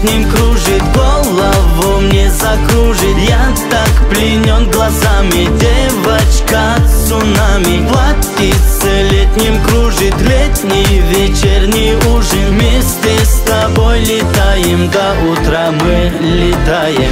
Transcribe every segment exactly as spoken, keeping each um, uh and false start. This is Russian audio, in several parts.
летним кружит, голову мне закружит. Я так пленен глазами, девочка цунами. Платьице летним кружит, летний вечерний ужин. Вместе с тобой летаем, до утра мы летаем.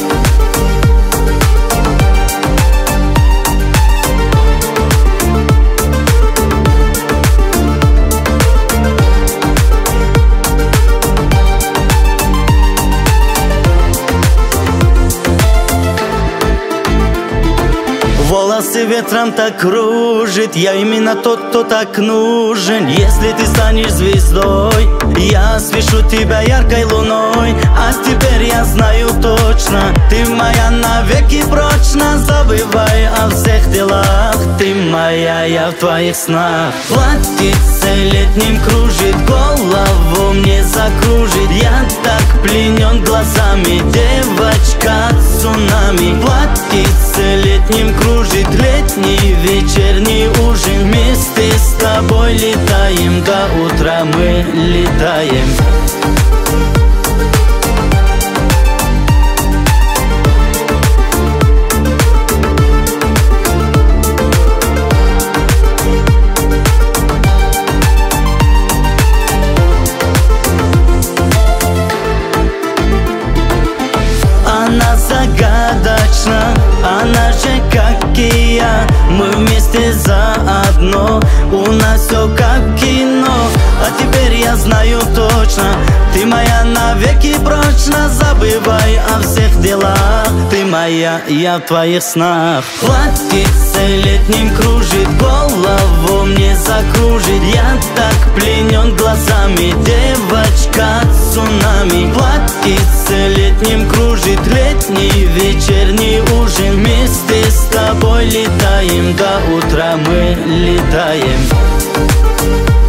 Волосы ветром так кружит, я именно тот, кто так нужен. Если ты станешь звездой, я освещу тебя яркой луной. А теперь я знаю точно, ты моя навеки прочно. Забывай о всех делах, ты моя, я в твоих снах. Платьице летним кружит, голову мне закружит. Я так пленен глазами, девочка цунами. Платьице летним кружит, летний вечерний ужин. Вместе с тобой летаем, до утра мы летаем. Она загадочна, она же как и я. Мы вместе заодно, у нас все как кино. А теперь я знаю точно, ты моя навеки прочно. Забывай о всех делах, ты моя, я в твоих снах. Платьице летним кружит, голову мне закружит. Я так пленен глазами, девочка цунами. Платьице летним кружит, летний вечерний ужин. Вместе с тобой летаем, до утра мы летаем.